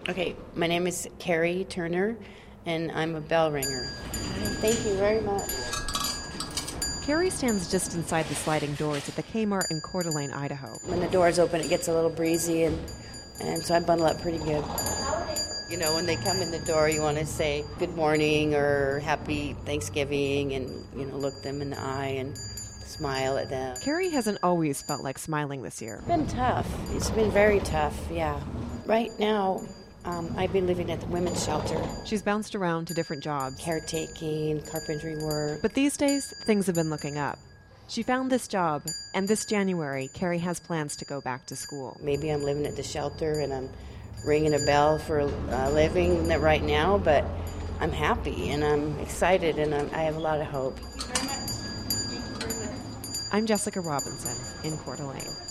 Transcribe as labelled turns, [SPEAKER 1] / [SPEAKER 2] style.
[SPEAKER 1] Okay, my name is Carrie Turner, and I'm a bell ringer. Thank you very much.
[SPEAKER 2] Carrie stands just inside the sliding doors at the Kmart in Coeur d'Alene, Idaho.
[SPEAKER 1] When the doors open, it gets a little breezy, and so I bundle up pretty good. You know, when they come in the door, you want to say good morning or happy Thanksgiving and, look them in the eye and smile at them.
[SPEAKER 2] Carrie hasn't always felt like smiling this year.
[SPEAKER 1] It's been tough. It's been very tough, yeah. Right now, I've been living at the women's shelter.
[SPEAKER 2] She's bounced around to different jobs.
[SPEAKER 1] Caretaking, carpentry work.
[SPEAKER 2] But these days, things have been looking up. She found this job, and this January, Carrie has plans to go back to school.
[SPEAKER 1] Maybe I'm living at the shelter and I'm ringing a bell for a living right now, but I'm happy and I'm excited and I have a lot of hope.
[SPEAKER 2] I'm Jessica Robinson in Coeur d'Alene.